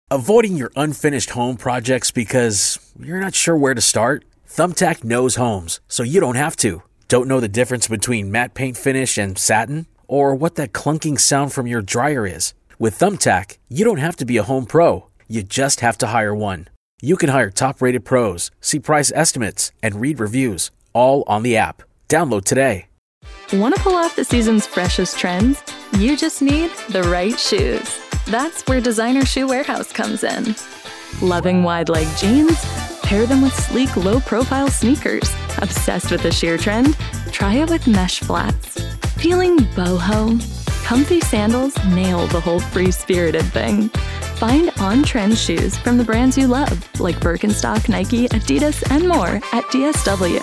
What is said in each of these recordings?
Avoiding your unfinished home projects because you're not sure where to start? Thumbtack knows homes, so you don't have to. Don't know the difference between matte paint finish and satin? Or what that clunking sound from your dryer is? With Thumbtack, you don't have to be a home pro. You just have to hire one. You can hire top-rated pros, see price estimates, and read reviews, all on the app. Download today. Want to pull off the season's freshest trends? You just need the right shoes. That's where Designer Shoe Warehouse comes in. Loving wide-leg jeans? Pair them with sleek, low-profile sneakers. Obsessed with the sheer trend? Try it with mesh flats. Feeling boho? Comfy sandals nail the whole free-spirited thing. Find on-trend shoes from the brands you love, like Birkenstock, Nike, Adidas, and more at DSW.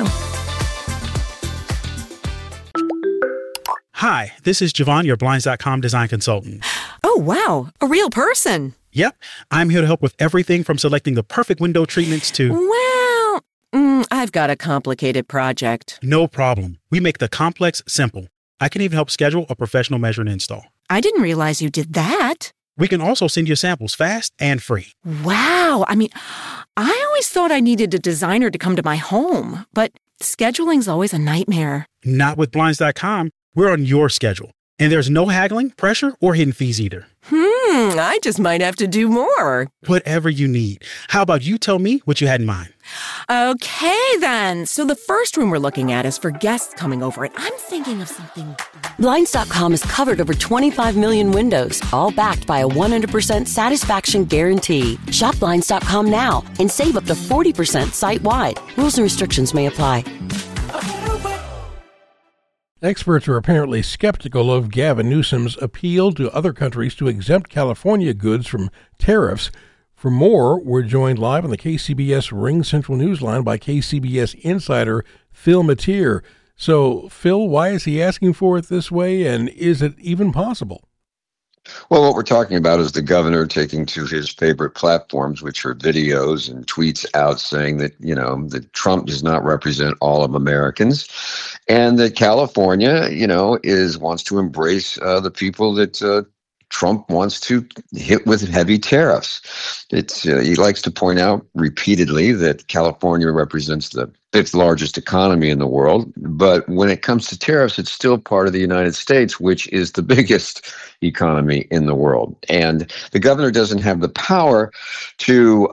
Hi, this is Javon, your Blinds.com design consultant. Oh, wow. A real person. Yep. I'm here to help with everything from selecting the perfect window treatments to... Well, I've got a complicated project. No problem. We make the complex simple. I can even help schedule a professional measure and install. I didn't realize you did that. We can also send you samples fast and free. Wow. I always thought I needed a designer to come to my home, but scheduling's always a nightmare. Not with Blinds.com. We're on your schedule. And there's no haggling, pressure, or hidden fees either. I just might have to do more. Whatever you need. How about you tell me what you had in mind? Okay, then. So the first room we're looking at is for guests coming over, and I'm thinking of something... Blinds.com has covered over 25 million windows, all backed by a 100% satisfaction guarantee. Shop Blinds.com now and save up to 40% site-wide. Rules and restrictions may apply. Experts are apparently skeptical of Gavin Newsom's appeal to other countries to exempt California goods from tariffs. For more, we're joined live on the KCBS Ring Central Newsline by KCBS insider Phil Matier. So, Phil, why is he asking for it this way, and is it even possible? Well, what we're talking about is the governor taking to his favorite platforms, which are videos and tweets out saying that, that Trump does not represent all of Americans and that California, wants to embrace the people that Trump wants to hit with heavy tariffs. He likes to point out repeatedly that California represents the fifth largest economy in the world. But when it comes to tariffs, it's still part of the United States, which is the biggest economy in the world. And the governor doesn't have the power to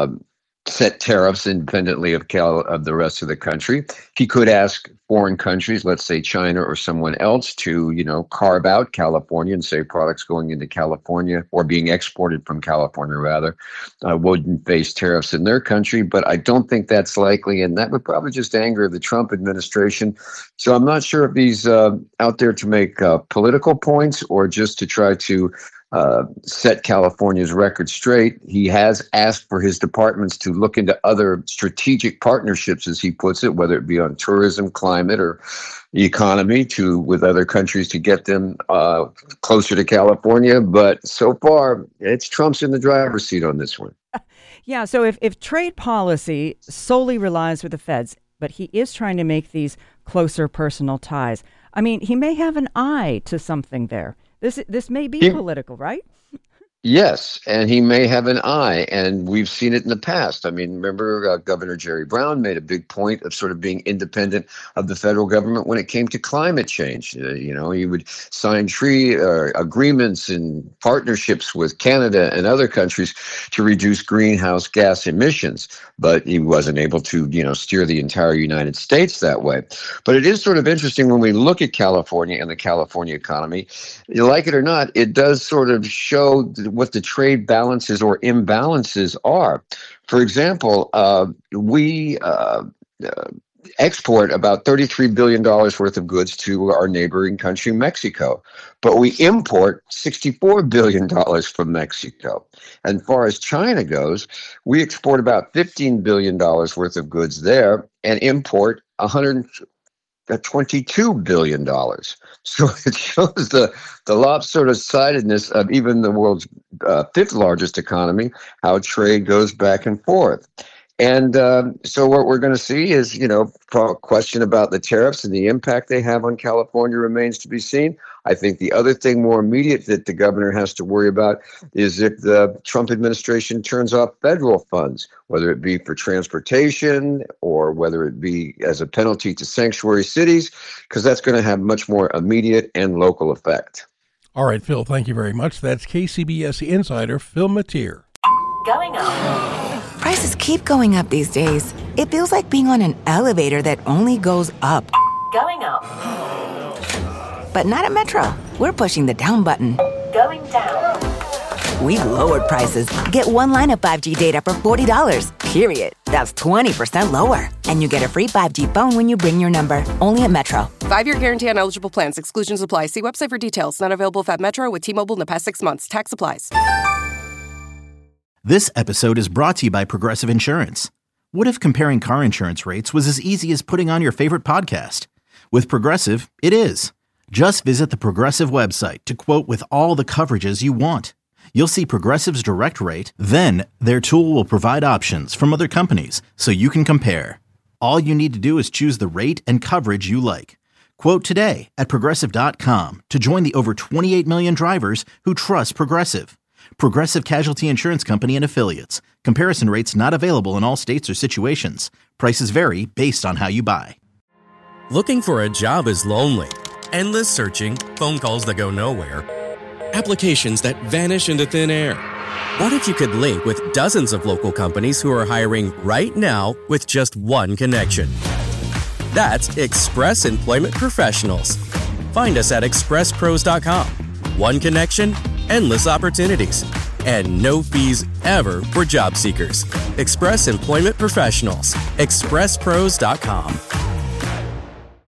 set tariffs independently of the rest of the country. He could ask foreign countries, let's say China or someone else, to, carve out California and say products going into California or being exported from California, rather, wouldn't face tariffs in their country. But I don't think that's likely. And that would probably just anger the Trump administration. So I'm not sure if he's out there to make political points or just to try to set California's record straight. He has asked for his departments to look into other strategic partnerships, as he puts it, whether it be on tourism, climate, or the economy, with other countries to get them closer to California. But so far, it's Trump's in the driver's seat on this one. Yeah, so if trade policy solely relies with the feds, but he is trying to make these closer personal ties, he may have an eye to something there. This may be political, right? Yes, and he may have an eye, and we've seen it in the past. Remember Governor Jerry Brown made a big point of sort of being independent of the federal government when it came to climate change. He would sign tree agreements and partnerships with Canada and other countries to reduce greenhouse gas emissions, but he wasn't able to, steer the entire United States that way. But it is sort of interesting when we look at California and the California economy, you like it or not, it does sort of show what the trade balances or imbalances are. For example, we export about $33 billion worth of goods to our neighboring country, Mexico, but we import $64 billion from Mexico. And as far as China goes, we export about $15 billion worth of goods there and import $22 billion. So it shows the lopsidedness of even the world's fifth largest economy, how trade goes back and forth. And so what we're going to see is, question about the tariffs and the impact they have on California remains to be seen. I think the other thing more immediate that the governor has to worry about is if the Trump administration turns off federal funds, whether it be for transportation or whether it be as a penalty to sanctuary cities, because that's going to have much more immediate and local effect. All right, Phil, thank you very much. That's KCBS insider Phil Matier. Going up. Prices keep going up these days. It feels like being on an elevator that only goes up. Going up. But not at Metro. We're pushing the down button. Going down. We've lowered prices. Get one line of 5G data for $40, period. That's 20% lower. And you get a free 5G phone when you bring your number. Only at Metro. 5-year guarantee on eligible plans. Exclusions apply. See website for details. Not available at Metro with T-Mobile in the past 6 months. Tax applies. This episode is brought to you by Progressive Insurance. What if comparing car insurance rates was as easy as putting on your favorite podcast? With Progressive, it is. Just visit the Progressive website to quote with all the coverages you want. You'll see Progressive's direct rate, then their tool will provide options from other companies so you can compare. All you need to do is choose the rate and coverage you like. Quote today at Progressive.com to join the over 28 million drivers who trust Progressive. Progressive Casualty Insurance Company and Affiliates. Comparison rates not available in all states or situations. Prices vary based on how you buy. Looking for a job is lonely. Endless searching, phone calls that go nowhere, applications that vanish into thin air. What if you could link with dozens of local companies who are hiring right now with just one connection? That's Express Employment Professionals. Find us at expresspros.com. One connection, endless opportunities, and no fees ever for job seekers. Express Employment Professionals. expresspros.com.